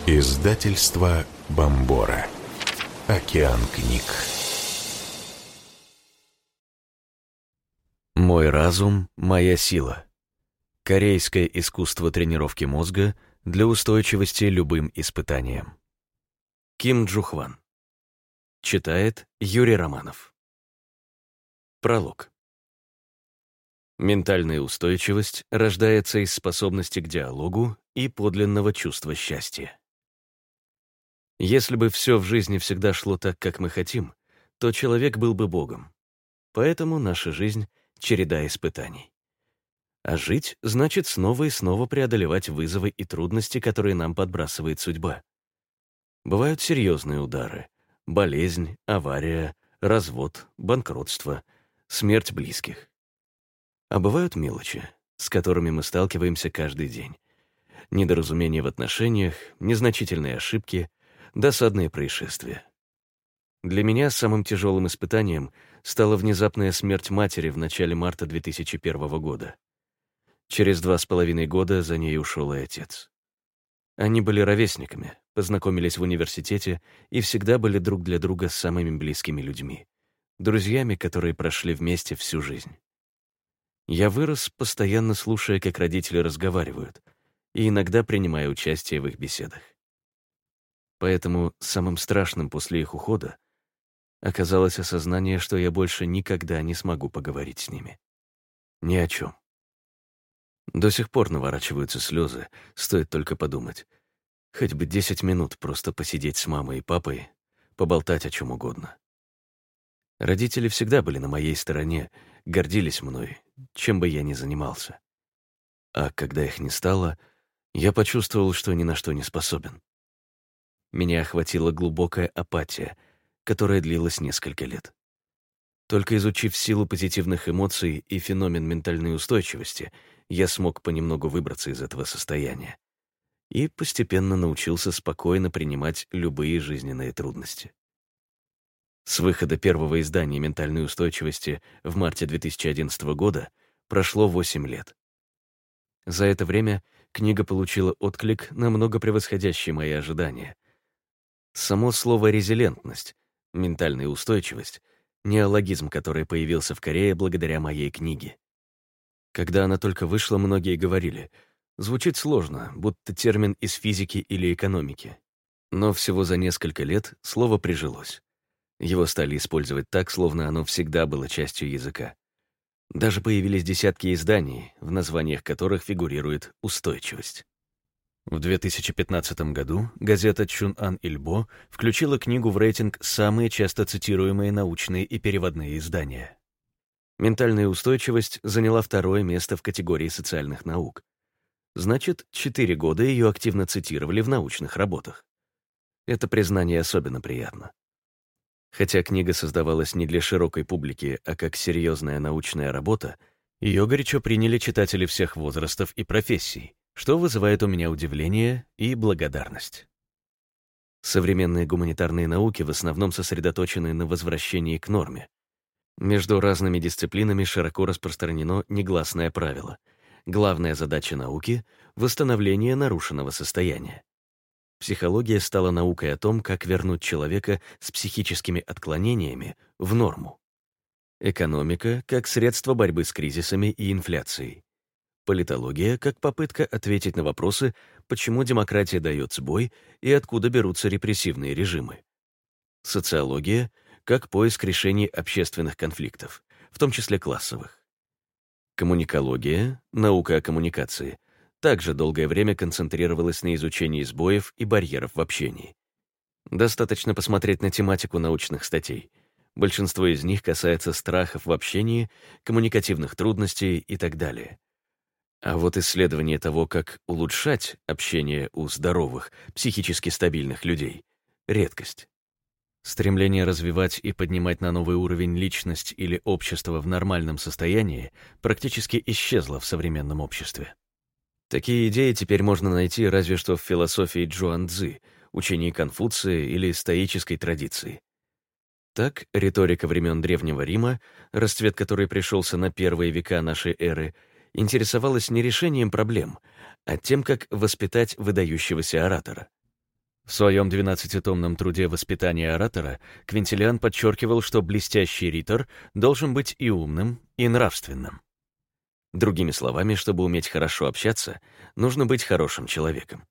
Издательство Бомбора. Океан книг. Мой разум — моя сила. Корейское искусство тренировки мозга для устойчивости любым испытаниям. Ким Джу Хван. Читает Юрий Романов. Пролог. Ментальная устойчивость рождается из способности к диалогу и подлинного чувства счастья. Если бы все в жизни всегда шло так, как мы хотим, то человек был бы Богом. Поэтому наша жизнь — череда испытаний. А жить значит снова и снова преодолевать вызовы и трудности, которые нам подбрасывает судьба. Бывают серьезные удары: болезнь, авария, развод, банкротство, смерть близких. А бывают мелочи, с которыми мы сталкиваемся каждый день. Недоразумения в отношениях, незначительные ошибки, досадные происшествия. Для меня самым тяжелым испытанием стала внезапная смерть матери в начале марта 2001 года. Через 2,5 года за ней ушел и отец. Они были ровесниками, познакомились в университете и всегда были друг для друга самыми близкими людьми, друзьями, которые прошли вместе всю жизнь. Я вырос, постоянно слушая, как родители разговаривают, и иногда принимая участие в их беседах. Поэтому самым страшным после их ухода оказалось осознание, что я больше никогда не смогу поговорить с ними. Ни о чем. До сих пор наворачиваются слезы, стоит только подумать. Хоть бы 10 минут просто посидеть с мамой и папой, поболтать о чем угодно. Родители всегда были на моей стороне, гордились мной, чем бы я ни занимался. А когда их не стало, я почувствовал, что ни на что не способен. Меня охватила глубокая апатия, которая длилась несколько лет. Только изучив силу позитивных эмоций и феномен ментальной устойчивости, я смог понемногу выбраться из этого состояния и постепенно научился спокойно принимать любые жизненные трудности. С выхода первого издания ментальной устойчивости в марте 2011 года прошло 8 лет. За это время книга получила отклик, намного превосходящий мои ожидания. Само слово «резилентность», ментальная устойчивость — неологизм, который появился в Корее благодаря моей книге. Когда она только вышла, многие говорили: звучит сложно, будто термин из физики или экономики. Но всего за несколько лет слово прижилось. Его стали использовать так, словно оно всегда было частью языка. Даже появились десятки изданий, в названиях которых фигурирует устойчивость. В 2015 году газета «Чун'ан Ильбо» включила книгу в рейтинг «Самые часто цитируемые научные и переводные издания». Ментальная устойчивость заняла 2-е место в категории социальных наук. Значит, 4 года ее активно цитировали в научных работах. Это признание особенно приятно. Хотя книга создавалась не для широкой публики, а как серьезная научная работа, ее горячо приняли читатели всех возрастов и профессий, что вызывает у меня удивление и благодарность. Современные гуманитарные науки в основном сосредоточены на возвращении к норме. Между разными дисциплинами широко распространено негласное правило: главная задача науки — восстановление нарушенного состояния. Психология стала наукой о том, как вернуть человека с психическими отклонениями в норму. Экономика — как средство борьбы с кризисами и инфляцией. Политология — как попытка ответить на вопросы, почему демократия дает сбой и откуда берутся репрессивные режимы. Социология — как поиск решений общественных конфликтов, в том числе классовых. Коммуникология, наука о коммуникации, также долгое время концентрировалась на изучении сбоев и барьеров в общении. Достаточно посмотреть на тематику научных статей. Большинство из них касается страхов в общении, коммуникативных трудностей и так далее. А вот исследование того, как улучшать общение у здоровых, психически стабильных людей — редкость. Стремление развивать и поднимать на новый уровень личность или общество в нормальном состоянии практически исчезло в современном обществе. Такие идеи теперь можно найти разве что в философии Чжуан Цзы, учении Конфуция или стоической традиции. Так, риторика времен Древнего Рима, расцвет которой пришелся на первые века нашей эры, интересовалась не решением проблем, а тем, как воспитать выдающегося оратора. В своем 12-томном труде «Воспитание оратора» Квинтилиан подчеркивал, что блестящий ритор должен быть и умным, и нравственным. Другими словами, чтобы уметь хорошо общаться, нужно быть хорошим человеком.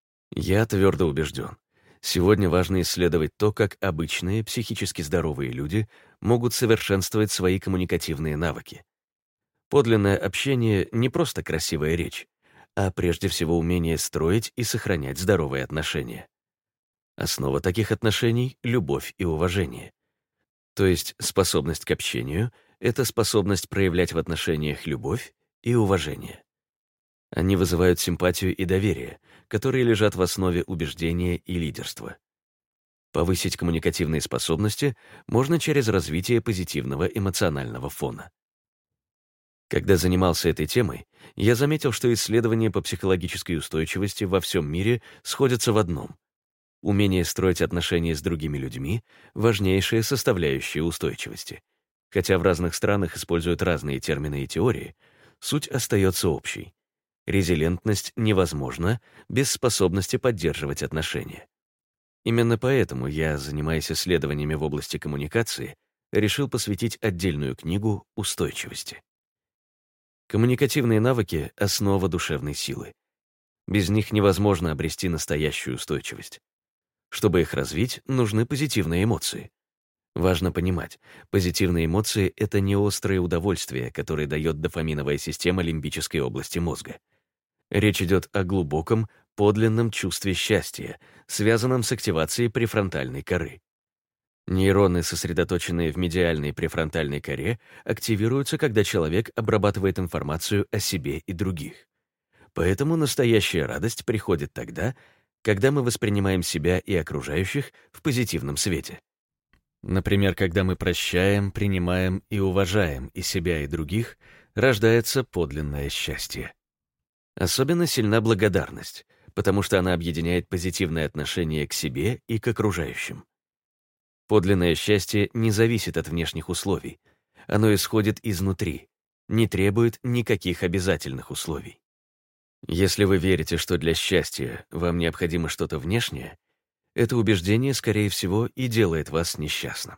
Я твердо убежден, сегодня важно исследовать то, как обычные, психически здоровые люди могут совершенствовать свои коммуникативные навыки. Подлинное общение — не просто красивая речь, а прежде всего умение строить и сохранять здоровые отношения. Основа таких отношений — любовь и уважение. То есть способность к общению — это способность проявлять в отношениях любовь и уважение. Они вызывают симпатию и доверие, которые лежат в основе убеждения и лидерства. Повысить коммуникативные способности можно через развитие позитивного эмоционального фона. Когда занимался этой темой, я заметил, что исследования по психологической устойчивости во всем мире сходятся в одном. Умение строить отношения с другими людьми — важнейшая составляющая устойчивости. Хотя в разных странах используют разные термины и теории, суть остается общей. Резилентность невозможна без способности поддерживать отношения. Именно поэтому я, занимаясь исследованиями в области коммуникации, решил посвятить отдельную книгу устойчивости. Коммуникативные навыки — основа душевной силы. Без них невозможно обрести настоящую устойчивость. Чтобы их развить, нужны позитивные эмоции. Важно понимать, позитивные эмоции — это не острое удовольствие, которое дает дофаминовая система лимбической области мозга. Речь идет о глубоком, подлинном чувстве счастья, связанном с активацией префронтальной коры. Нейроны, сосредоточенные в медиальной префронтальной коре, активируются, когда человек обрабатывает информацию о себе и других. Поэтому настоящая радость приходит тогда, когда мы воспринимаем себя и окружающих в позитивном свете. Например, когда мы прощаем, принимаем и уважаем и себя, и других, рождается подлинное счастье. Особенно сильна благодарность, потому что она объединяет позитивное отношение к себе и к окружающим. Подлинное счастье не зависит от внешних условий, оно исходит изнутри, не требует никаких обязательных условий. Если вы верите, что для счастья вам необходимо что-то внешнее, это убеждение, скорее всего, и делает вас несчастным.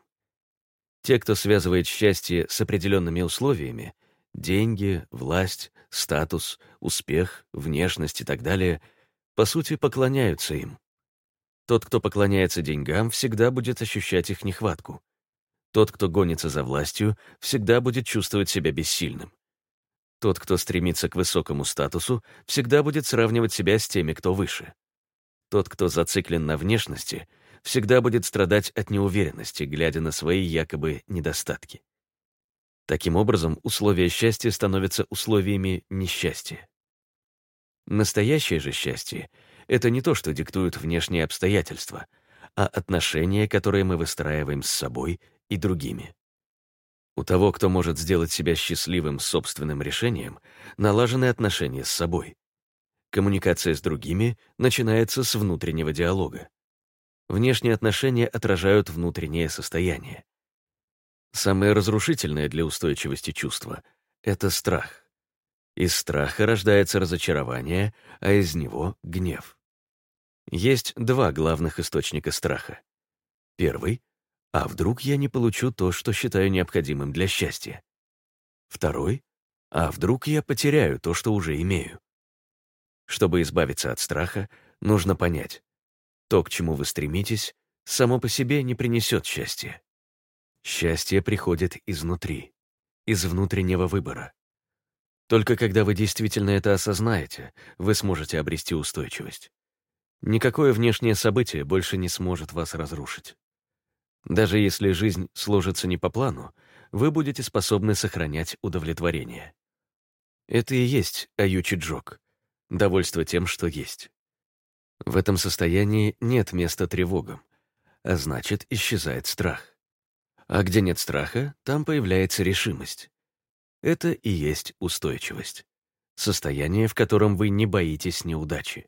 Те, кто связывает счастье с определенными условиями — деньги, власть, статус, успех, внешность и так далее — по сути, поклоняются им. Тот, кто поклоняется деньгам, всегда будет ощущать их нехватку. Тот, кто гонится за властью, всегда будет чувствовать себя бессильным. Тот, кто стремится к высокому статусу, всегда будет сравнивать себя с теми, кто выше. Тот, кто зациклен на внешности, всегда будет страдать от неуверенности, глядя на свои якобы недостатки. Таким образом, условия счастья становятся условиями несчастья. Настоящее же счастье — это не то, что диктуют внешние обстоятельства, а отношения, которые мы выстраиваем с собой и другими. У того, кто может сделать себя счастливым собственным решением, налажены отношения с собой. Коммуникация с другими начинается с внутреннего диалога. Внешние отношения отражают внутреннее состояние. Самое разрушительное для устойчивости чувство — это страх. Из страха рождается разочарование, а из него — гнев. Есть два главных источника страха. Первый — а вдруг я не получу то, что считаю необходимым для счастья? Второй — а вдруг я потеряю то, что уже имею? Чтобы избавиться от страха, нужно понять, то, к чему вы стремитесь, само по себе не принесет счастья. Счастье приходит изнутри, из внутреннего выбора. Только когда вы действительно это осознаете, вы сможете обрести устойчивость. Никакое внешнее событие больше не сможет вас разрушить. Даже если жизнь сложится не по плану, вы будете способны сохранять удовлетворение. Это и есть аючи-джок — довольство тем, что есть. В этом состоянии нет места тревогам, а значит, исчезает страх. А где нет страха, там появляется решимость. Это и есть устойчивость. Состояние, в котором вы не боитесь неудачи.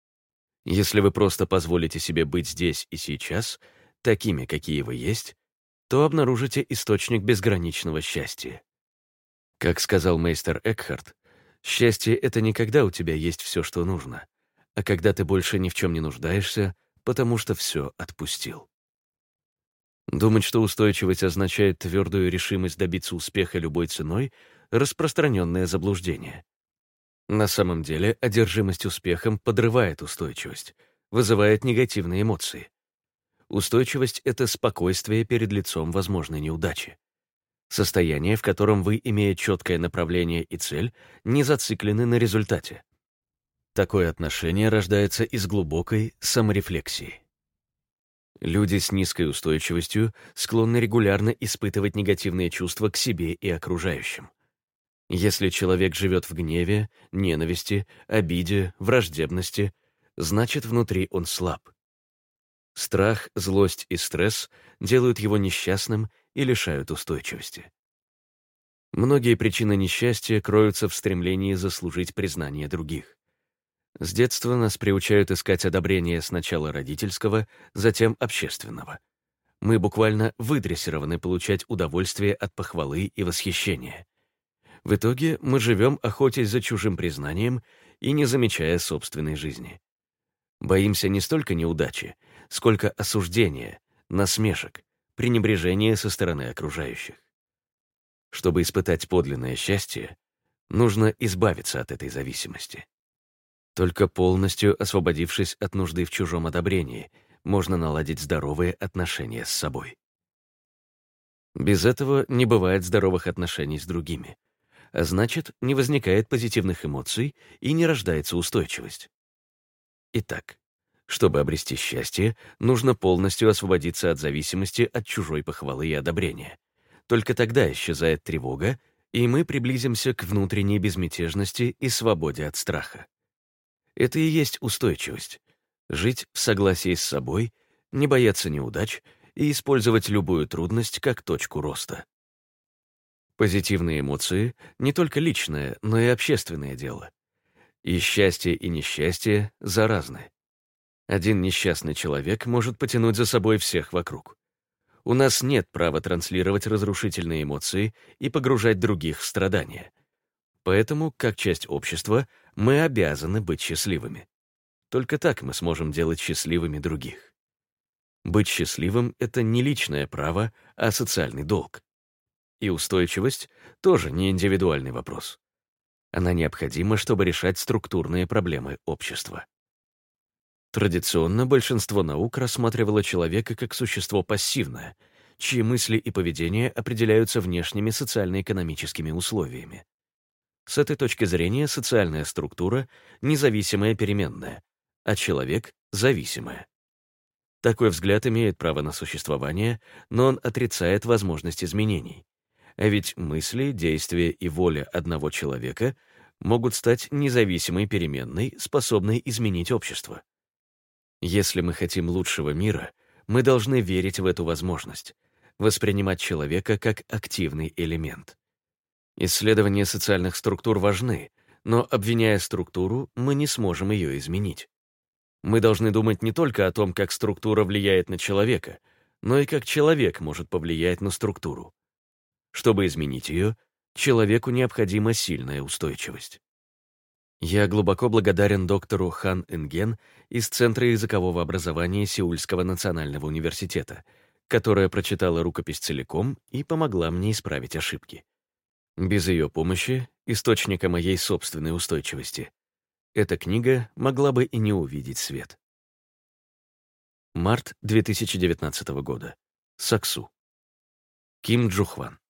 Если вы просто позволите себе быть здесь и сейчас — такими, какие вы есть, то обнаружите источник безграничного счастья. Как сказал мейстер Экхарт, счастье — это не когда у тебя есть все, что нужно, а когда ты больше ни в чем не нуждаешься, потому что все отпустил. Думать, что устойчивость означает твердую решимость добиться успеха любой ценой — распространенное заблуждение. На самом деле, одержимость успехом подрывает устойчивость, вызывает негативные эмоции. Устойчивость — это спокойствие перед лицом возможной неудачи. Состояние, в котором вы, имея четкое направление и цель, не зациклены на результате. Такое отношение рождается из глубокой саморефлексии. Люди с низкой устойчивостью склонны регулярно испытывать негативные чувства к себе и окружающим. Если человек живет в гневе, ненависти, обиде, враждебности, значит, внутри он слаб. Страх, злость и стресс делают его несчастным и лишают устойчивости. Многие причины несчастья кроются в стремлении заслужить признание других. С детства нас приучают искать одобрение сначала родительского, затем общественного. Мы буквально выдрессированы получать удовольствие от похвалы и восхищения. В итоге мы живем, охотясь за чужим признанием и не замечая собственной жизни. Боимся не столько неудачи, сколько осуждения, насмешек, пренебрежения со стороны окружающих. Чтобы испытать подлинное счастье, нужно избавиться от этой зависимости. Только полностью освободившись от нужды в чужом одобрении, можно наладить здоровые отношения с собой. Без этого не бывает здоровых отношений с другими, а значит, не возникает позитивных эмоций и не рождается устойчивость. Итак, чтобы обрести счастье, нужно полностью освободиться от зависимости от чужой похвалы и одобрения. Только тогда исчезает тревога, и мы приблизимся к внутренней безмятежности и свободе от страха. Это и есть устойчивость. Жить в согласии с собой, не бояться неудач и использовать любую трудность как точку роста. Позитивные эмоции — не только личное, но и общественное дело. И счастье, и несчастье заразны. Один несчастный человек может потянуть за собой всех вокруг. У нас нет права транслировать разрушительные эмоции и погружать других в страдания. Поэтому, как часть общества, мы обязаны быть счастливыми. Только так мы сможем делать счастливыми других. Быть счастливым — это не личное право, а социальный долг. И устойчивость тоже не индивидуальный вопрос. Она необходима, чтобы решать структурные проблемы общества. Традиционно большинство наук рассматривало человека как существо пассивное, чьи мысли и поведение определяются внешними социально-экономическими условиями. С этой точки зрения социальная структура — независимая переменная, а человек — зависимая. Такой взгляд имеет право на существование, но он отрицает возможность изменений. А ведь мысли, действия и воля одного человека могут стать независимой переменной, способной изменить общество. Если мы хотим лучшего мира, мы должны верить в эту возможность, воспринимать человека как активный элемент. Исследования социальных структур важны, но, обвиняя структуру, мы не сможем ее изменить. Мы должны думать не только о том, как структура влияет на человека, но и как человек может повлиять на структуру. Чтобы изменить ее, человеку необходима сильная устойчивость. Я глубоко благодарен доктору Хан Энген из Центра языкового образования Сеульского национального университета, которая прочитала рукопись целиком и помогла мне исправить ошибки. Без ее помощи, источника моей собственной устойчивости, эта книга могла бы и не увидеть свет. Март 2019 года. Саксу. Ким Джухван.